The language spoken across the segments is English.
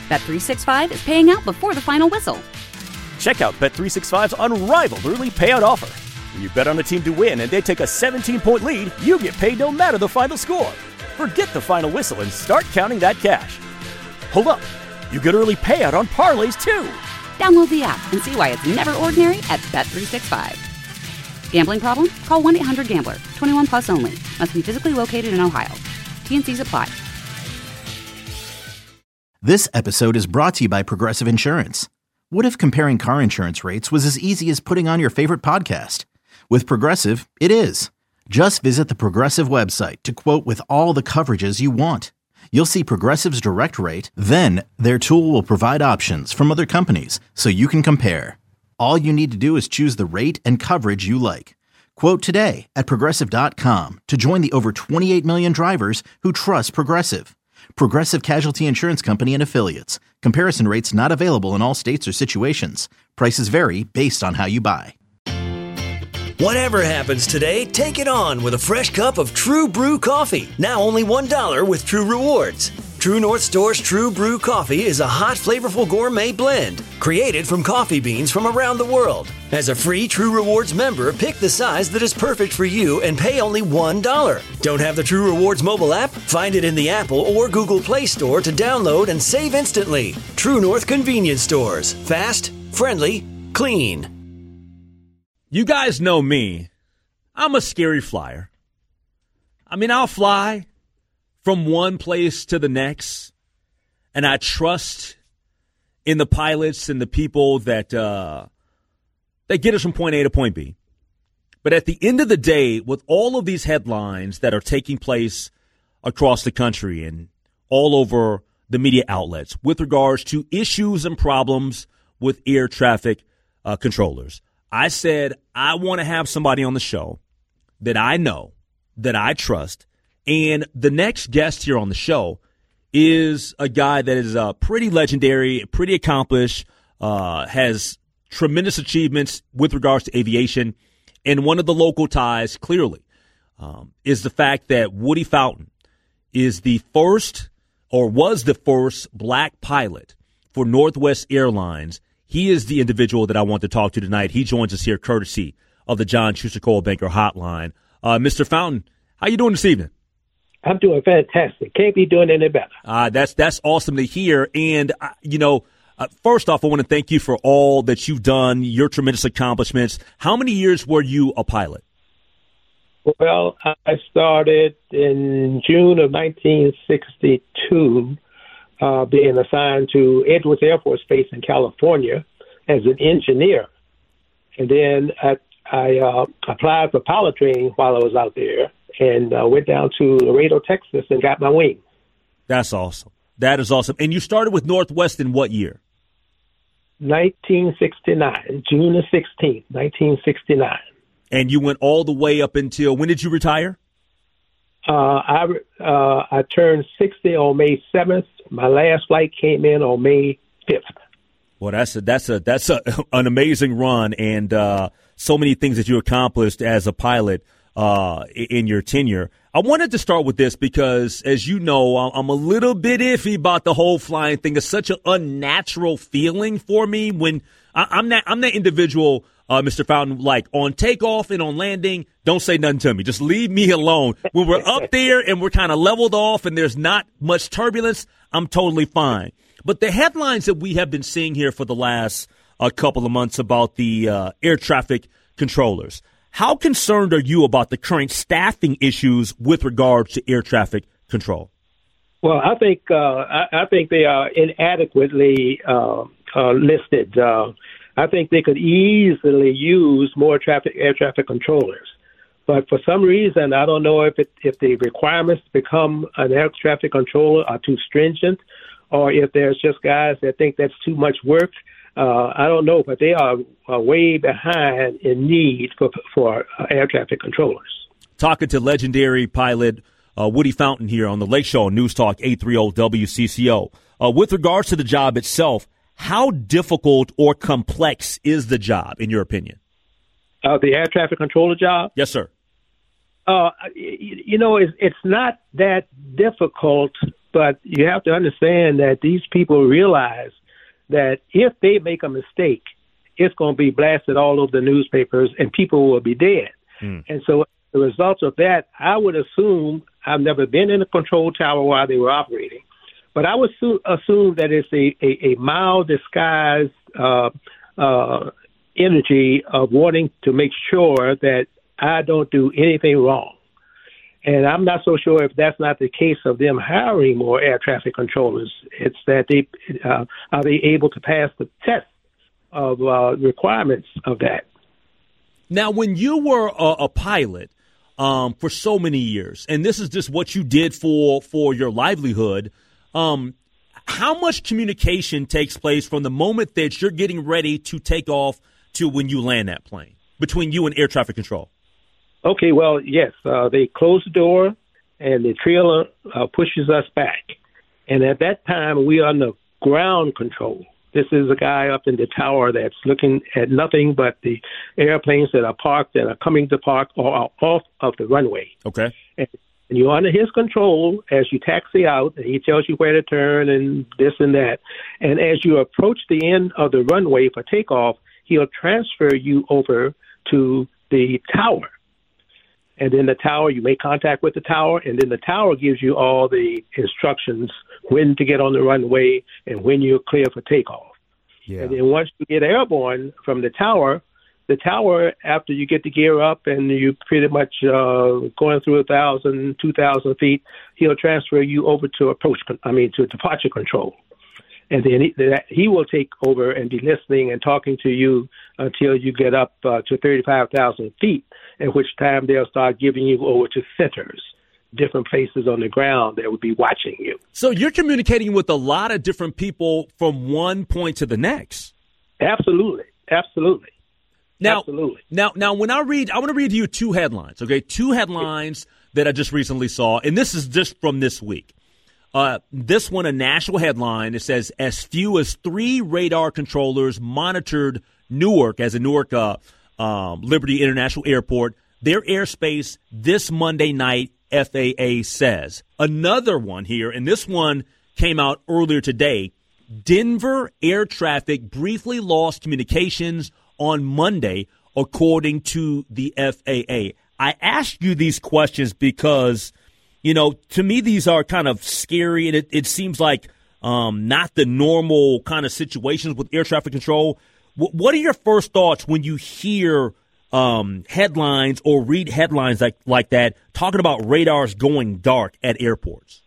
Bet365 is paying out before the final whistle. Check out Bet365's unrivaled early payout offer. When you bet on a team to win and they take a 17-point lead, you get paid no matter the final score. Forget the final whistle and start counting that cash. Hold up. You get early payout on parlays, too. Download the app and see why it's never ordinary at Bet365. Gambling problem? Call 1-800-GAMBLER. 21 plus only. Must be physically located in Ohio. T&Cs apply. This episode is brought to you by Progressive Insurance. What if comparing car insurance rates was as easy as putting on your favorite podcast? With Progressive, it is. Just visit the Progressive website to quote with all the coverages you want. You'll see Progressive's direct rate, then their tool will provide options from other companies so you can compare. All you need to do is choose the rate and coverage you like. Quote today at Progressive.com to join the over 28 million drivers who trust Progressive. Progressive Casualty Insurance Company and Affiliates. Comparison rates not available in all states or situations. Prices vary based on how you buy. Whatever happens today, take it on with a fresh cup of True Brew coffee. Now only $1 with True Rewards. True North Store's True Brew coffee is a hot, flavorful gourmet blend created from coffee beans from around the world. As a free True Rewards member, pick the size that is perfect for you and pay only $1. Don't have the True Rewards mobile app? Find it in the Apple or Google Play Store to download and save instantly. True North Convenience Stores. Fast, friendly, clean. You guys know me. I'm a scary flyer. I mean, I'll fly from one place to the next, and I trust in the pilots and the people that get us from point A to point B. But at the end of the day, with all of these headlines that are taking place across the country and all over the media outlets with regards to issues and problems with air traffic controllers, I said I want to have somebody on the show that I know, that I trust. And the next guest here on the show is a guy that is pretty legendary, pretty accomplished, has tremendous achievements with regards to aviation. And one of the local ties, clearly, is the fact that Woody Fountain is the first, or was the first, black pilot for Northwest Airlines. He is the individual that I want to talk to tonight. He joins us here courtesy of the John Schuster Coldwell Banker Hotline. Mr. Fountain, how you doing this evening? I'm doing fantastic. Can't be doing any better. That's awesome to hear. And, first off, I want to thank you for all that you've done, your tremendous accomplishments. How many years were you a pilot? Well, I started in June of 1962, being assigned to Edwards Air Force Base in California as an engineer. And then I applied for pilot training while I was out there and went down to Laredo, Texas, and got my wing. That's awesome. That is awesome. And you started with Northwest in what year? 1969, June the 16th, 1969. And you went all the way up until, when did you retire? I turned 60 on May 7th. My last flight came in on May 5th. Well, that's an amazing run, and so many things that you accomplished as a pilot in your tenure. I wanted to start with this because, as you know, I'm a little bit iffy about the whole flying thing. It's such an unnatural feeling for me when I'm that individual, Mr. Fountain, like on takeoff and on landing, don't say nothing to me. Just leave me alone. When we're up there and we're kind of leveled off and there's not much turbulence, I'm totally fine. But the headlines that we have been seeing here for the last couple of months about the air traffic controllers, how concerned are you about the current staffing issues with regards to air traffic control? Well, I think they are inadequately listed. I think they could easily use more air traffic controllers. But for some reason, I don't know if the requirements to become an air traffic controller are too stringent, or if there's just guys that think that's too much work. I don't know, but they are way behind in need for air traffic controllers. Talking to legendary pilot Woody Fountain here on the Lake Show News Talk 830 WCCO. With regards to the job itself, how difficult or complex is the job, in your opinion? The air traffic controller job? Yes, sir. It's not that difficult But you have to understand that these people realize that if they make a mistake, it's going to be blasted all over the newspapers and people will be dead. And so the result of that, I would assume, I've never been in a control tower while they were operating, but I would assume that it's a mild disguised energy of wanting to make sure that I don't do anything wrong. And I'm not so sure if that's not the case of them hiring more air traffic controllers. It's that are they able to pass the test of requirements of that. Now, when you were a pilot for so many years, and this is just what you did for your livelihood, how much communication takes place from the moment that you're getting ready to take off to when you land that plane between you and air traffic control? Okay, well, yes, they close the door and the trailer pushes us back. And at that time, we are under ground control. This is a guy up in the tower that's looking at nothing but the airplanes that are parked and are coming to park or are off of the runway. Okay. And you're under his control as you taxi out, and he tells you where to turn and this and that. And as you approach the end of the runway for takeoff, he'll transfer you over to the tower. And then the tower, you make contact with the tower, and then the tower gives you all the instructions when to get on the runway and when you're clear for takeoff. Yeah. And then once you get airborne from the tower, after you get the gear up and you pretty much going through 1,000, 2,000 feet, he'll transfer you over to to departure control. And then he will take over and be listening and talking to you until you get up to 35,000 feet, at which time they'll start giving you over to centers, different places on the ground that will be watching you. So you're communicating with a lot of different people from one point to the next. Absolutely. Now, absolutely. Now, when I want to read you two headlines, okay? Two headlines that I just recently saw, and this is just from this week. This one, a national headline, it says, as few as 3 radar controllers monitored Newark Liberty International Airport, their airspace this Monday night, FAA says. Another one here, and this one came out earlier today, Denver air traffic briefly lost communications on Monday, according to the FAA. I ask you these questions because, to me, these are kind of scary, and it seems like not the normal kind of situations with air traffic control. What are your first thoughts when you hear headlines or read headlines like that talking about radars going dark at airports?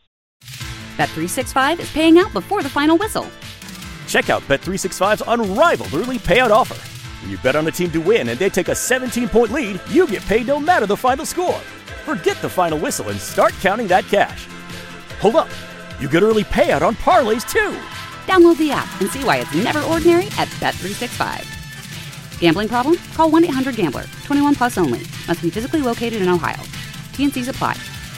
Bet365 is paying out before the final whistle. Check out Bet365's unrivaled early payout offer. When you bet on a team to win and they take a 17-point lead, you get paid no matter the final score. Forget the final whistle and start counting that cash. Hold up. You get early payout on parlays, too. Download the app and see why it's never ordinary at Bet365. Gambling problem? Call 1-800-GAMBLER. 21 plus only. Must be physically located in Ohio. T&Cs apply.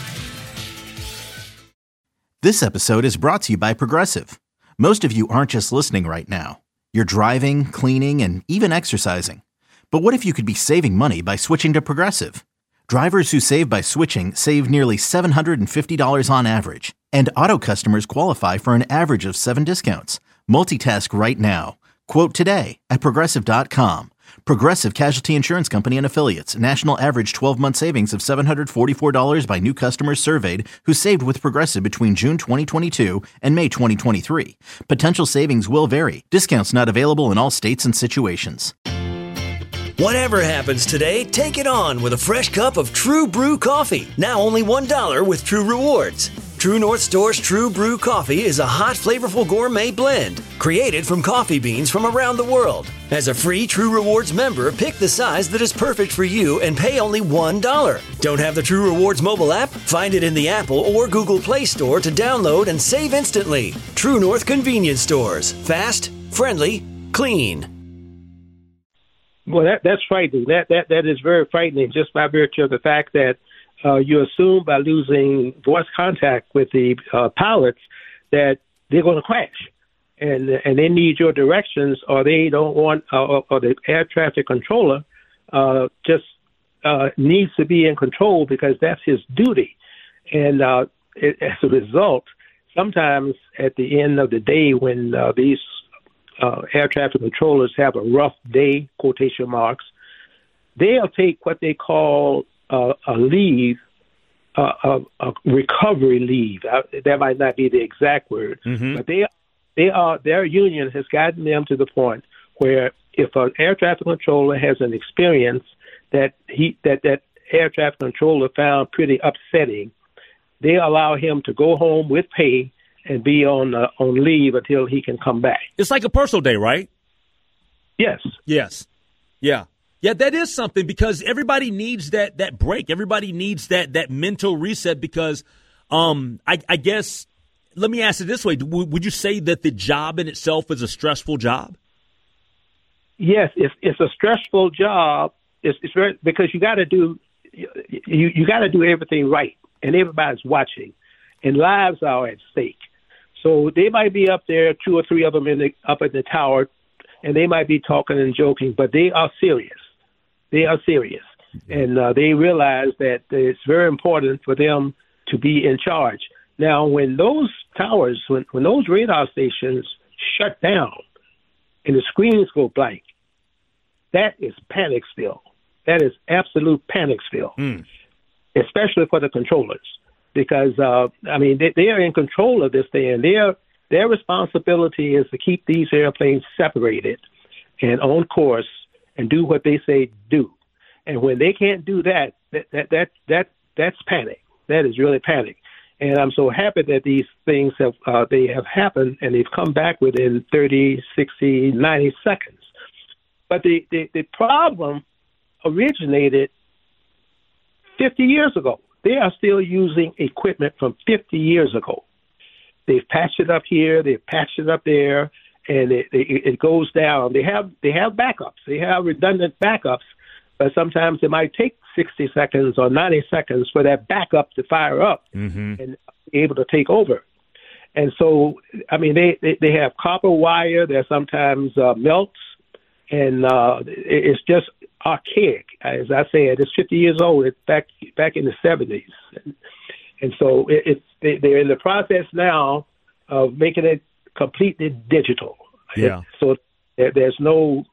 This episode is brought to you by Progressive. Most of you aren't just listening right now. You're driving, cleaning, and even exercising. But what if you could be saving money by switching to Progressive? Drivers who save by switching save nearly $750 on average. And auto customers qualify for an average of 7 discounts. Multitask right now. Quote today at Progressive.com. Progressive Casualty Insurance Company and Affiliates. National average 12-month savings of $744 by new customers surveyed who saved with Progressive between June 2022 and May 2023. Potential savings will vary. Discounts not available in all states and situations. Whatever happens today, take it on with a fresh cup of True Brew coffee. Now only $1 with True Rewards. True North Store's True Brew coffee is a hot, flavorful gourmet blend created from coffee beans from around the world. As a free True Rewards member, pick the size that is perfect for you and pay only $1. Don't have the True Rewards mobile app? Find it in the Apple or Google Play Store to download and save instantly. True North Convenience Stores. Fast, friendly, clean. Well, that's frightening. That is very frightening, just by virtue of the fact that you assume by losing voice contact with the pilots that they're going to crash, and they need your directions, or they don't want, or the air traffic controller just needs to be in control because that's his duty, and as a result, sometimes at the end of the day when these air traffic controllers have a rough day, quotation marks, they'll take what they call a leave, a recovery leave. That might not be the exact word, but their union has gotten them to the point where if an air traffic controller has an experience that air traffic controller found pretty upsetting, they allow him to go home with pay and be on leave until he can come back. It's like a personal day, right? Yes. Yes. Yeah. Yeah, that is something because everybody needs that break. Everybody needs that mental reset because I guess, let me ask it this way. Would you say that the job in itself is a stressful job? Yes, it's a stressful job. It's very, because you got to do everything right, and everybody's watching, and lives are at stake. So they might be up there, 2 or 3 of them up at the tower, and they might be talking and joking, but they are serious. They are serious, and they realize that it's very important for them to be in charge. Now, when those towers, when those radar stations shut down and the screens go blank, that is panic still. That is absolute panic still, especially for the controllers, because, they are in control of this thing, and their responsibility is to keep these airplanes separated and on course and do what they say do. And when they can't do that, that's panic. That is really panic. And I'm so happy that these things have happened, and they've come back within 30, 60, 90 seconds. But the problem originated 50 years ago. They are still using equipment from 50 years ago. They've patched it up here, they've patched it up there, and it goes down. They have backups. They have redundant backups, but sometimes it might take 60 seconds or 90 seconds for that backup to fire up and be able to take over. And so, they have copper wire. There sometimes melts, and it's just archaic. As I said, it's 50 years old. It's back in the 70s. And so they're in the process now of making it completely digital. Yeah. So there's no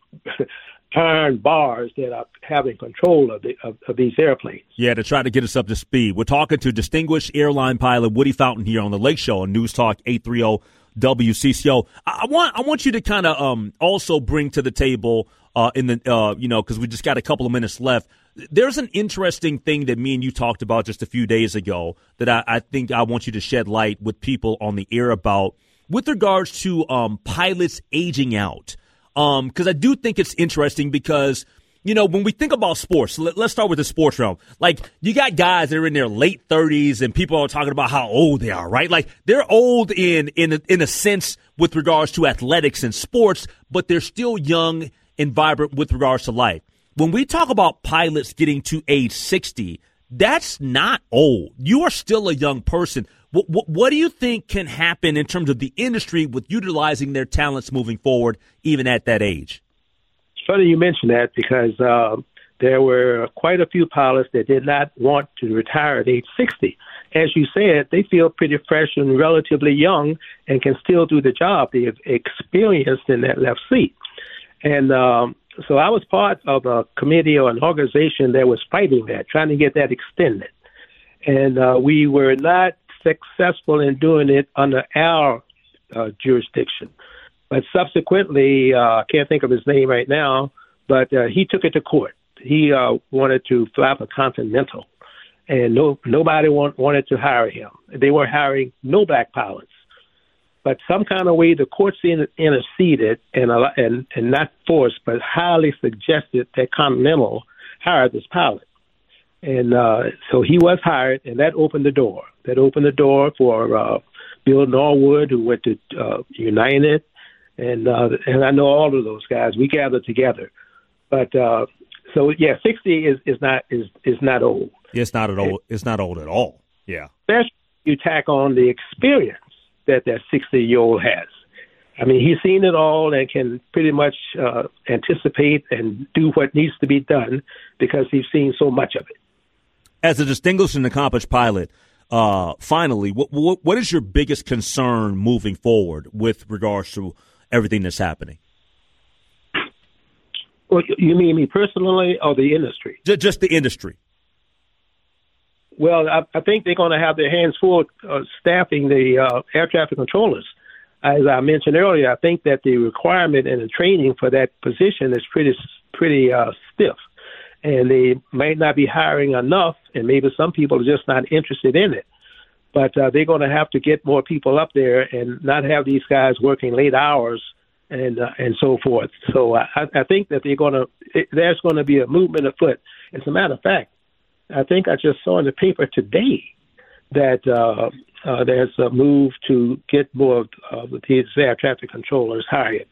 iron bars that are having control of these airplanes. Yeah, to try to get us up to speed. We're talking to distinguished airline pilot Woody Fountain here on the Lake Show on News Talk 830 WCCO. I want you to kind of also bring to the table because we just got a couple of minutes left. There's an interesting thing that me and you talked about just a few days ago that I think I want you to shed light with people on the air about with regards to pilots aging out. Because I do think it's interesting because, when we think about sports, let's start with the sports realm. Like, you got guys that are in their late 30s and people are talking about how old they are, right? Like, they're old in a sense with regards to athletics and sports, but they're still young and vibrant with regards to life. When we talk about pilots getting to age 60, that's not old. You are still a young person. What do you think can happen in terms of the industry with utilizing their talents moving forward, even at that age? It's funny you mention that because there were quite a few pilots that did not want to retire at age 60. As you said, they feel pretty fresh and relatively young and can still do the job they've experienced in that left seat. And so I was part of a committee or an organization that was fighting that, trying to get that extended. And we were not successful in doing it under our jurisdiction. But subsequently, I can't think of his name right now, but he took it to court. He wanted to fly for Continental, and nobody wanted to hire him. They were hiring no black pilots. But some kind of way the courts interceded and not forced, but highly suggested that Continental hire this pilot. And so he was hired, and that opened the door. That opened the door for Bill Norwood, who went to United, and I know all of those guys. We gathered together, but 60 is not old. It's not old. It's not old at all. Yeah, especially you tack on the experience that 60-year-old has. I mean, he's seen it all and can pretty much anticipate and do what needs to be done because he's seen so much of it. As a distinguished and accomplished pilot, finally, what is your biggest concern moving forward with regards to everything that's happening? Well, you mean me personally or the industry? Just the industry. Well, I think they're going to have their hands full staffing the air traffic controllers. As I mentioned earlier, I think that the requirement and the training for that position is pretty stiff, and they might not be hiring enough, and maybe some people are just not interested in it. But they're going to have to get more people up there and not have these guys working late hours and so forth. So I think that there's going to be a movement afoot. As a matter of fact, I think I just saw in the paper today that there's a move to get more of these air traffic controllers hired.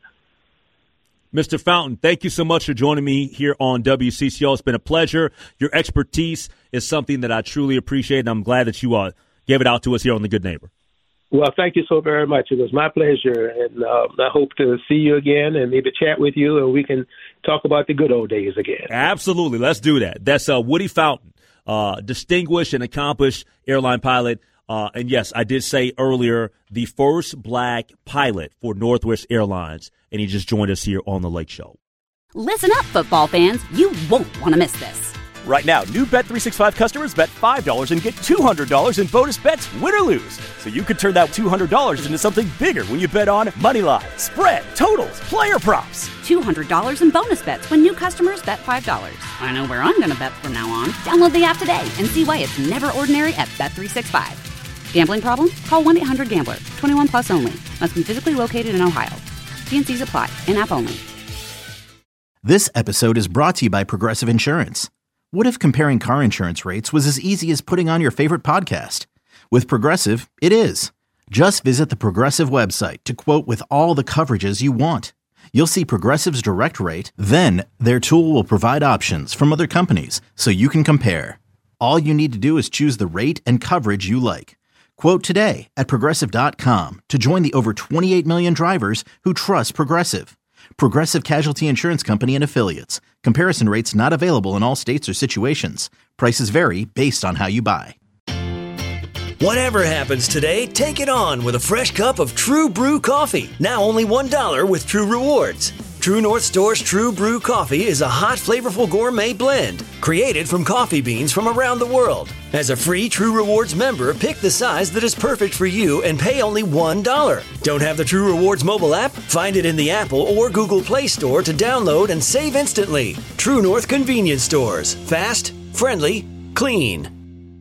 Mr. Fountain, thank you so much for joining me here on WCCO. It's been a pleasure. Your expertise is something that I truly appreciate, and I'm glad that you gave it out to us here on The Good Neighbor. Well, thank you so very much. It was my pleasure, and I hope to see you again and maybe chat with you, and we can talk about the good old days again. Absolutely. Let's do that. That's Woody Fountain, distinguished and accomplished airline pilot. And yes, I did say earlier, the first black pilot for Northwest Airlines, and he just joined us here on The Lake Show. Listen up, football fans. You won't want to miss this. Right now, new Bet365 customers bet $5 and get $200 in bonus bets, win or lose. So you could turn that $200 into something bigger when you bet on money line, spread, totals, player props. $200 in bonus bets when new customers bet $5. I know where I'm going to bet from now on. Download the app today and see why it's never ordinary at Bet365. Gambling problem? Call 1-800-GAMBLER. 21 plus only. Must be physically located in Ohio. T&Cs apply. In-app only. This episode is brought to you by Progressive Insurance. What if comparing car insurance rates was as easy as putting on your favorite podcast? With Progressive, it is. Just visit the Progressive website to quote with all the coverages you want. You'll see Progressive's direct rate, then their tool will provide options from other companies so you can compare. All you need to do is choose the rate and coverage you like. Quote today at Progressive.com to join the over 28 million drivers who trust Progressive. Progressive Casualty Insurance Company and Affiliates. Comparison rates not available in all states or situations. Prices vary based on how you buy. Whatever happens today, take it on with a fresh cup of True Brew coffee. Now only $1 with True Rewards. True North Store's True Brew coffee is a hot, flavorful gourmet blend created from coffee beans from around the world. As a free True Rewards member, pick the size that is perfect for you and pay only $1. Don't have the True Rewards mobile app? Find it in the Apple or Google Play Store to download and save instantly. True North Convenience Stores. Fast, friendly, clean.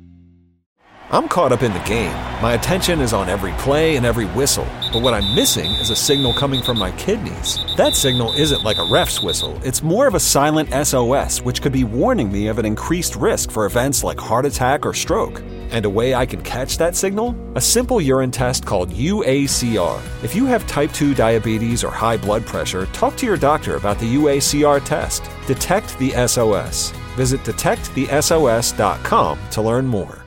I'm caught up in the game. My attention is on every play and every whistle. But what I'm missing is a signal coming from my kidneys. That signal isn't like a ref's whistle. It's more of a silent SOS, which could be warning me of an increased risk for events like heart attack or stroke. And a way I can catch that signal? A simple urine test called UACR. If you have type 2 diabetes or high blood pressure, talk to your doctor about the UACR test. Detect the SOS. Visit detectthesos.com to learn more.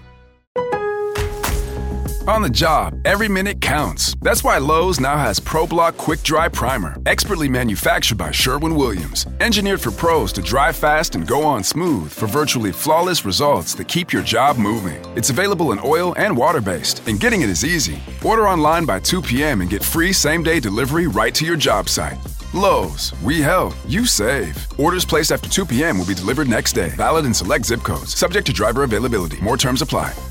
On the job, every minute counts. That's why Lowe's now has ProBlock Quick Dry Primer, expertly manufactured by Sherwin-Williams. Engineered for pros to dry fast and go on smooth for virtually flawless results that keep your job moving. It's available in oil and water-based, and getting it is easy. Order online by 2 p.m. and get free same-day delivery right to your job site. Lowe's, we help, you save. Orders placed after 2 p.m. will be delivered next day. Valid in select zip codes. Subject to driver availability. More terms apply.